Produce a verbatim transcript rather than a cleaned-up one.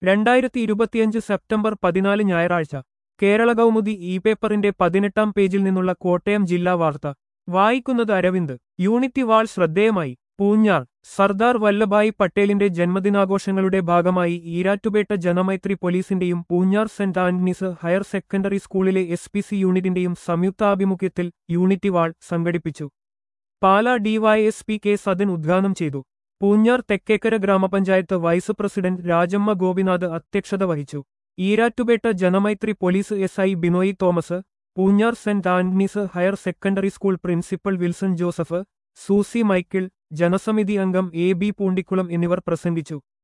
രണ്ടായിരത്തി ഇരുപത്തിയഞ്ച് സെപ്റ്റംബർ പതിനാല് ഞായറാഴ്ച കേരള കൗമുദി ഇ പേപ്പറിന്റെ പതിനെട്ടാം പേജിൽ നിന്നുള്ള കോട്ടയം ജില്ലാ വാർത്ത വായിക്കുന്നത് അരവിന്ദ്. യൂണിറ്റി വാൾ ശ്രദ്ധേയമായി. പൂഞ്ഞാർ. സർദാർ വല്ലഭായി പട്ടേലിന്റെ ജന്മദിനാഘോഷങ്ങളുടെ ഭാഗമായി ഈരാറ്റുപേട്ട ജനമൈത്രി പോലീസിന്റെയും Poonjar saint Antony's higher secondary സ്കൂളിലെ എസ് പി സി യൂണിറ്റിന്റെയും സംയുക്താഭിമുഖ്യത്തിൽ യൂണിറ്റി വാൾ സംഘടിപ്പിച്ചു. പാലാ ഡിവൈഎസ്പി കെ സദൻ ഉദ്ഘാടനം ചെയ്തു. പൂഞ്ഞാർ തെക്കേക്കര ഗ്രാമപഞ്ചായത്ത് വൈസ് പ്രസിഡന്റ് രാജമ്മ ഗോപിനാഥ് അധ്യക്ഷത വഹിച്ചു. Erattupetta Janamaithri police S I Binoy Thomas, Poonjar saint Antony's higher secondary school principal Wilson Joseph, Susie Michael, ജനസമിതി അംഗം എ ബി പൂണ്ടിക്കുളം എന്നിവർ പ്രസംഗിച്ചു.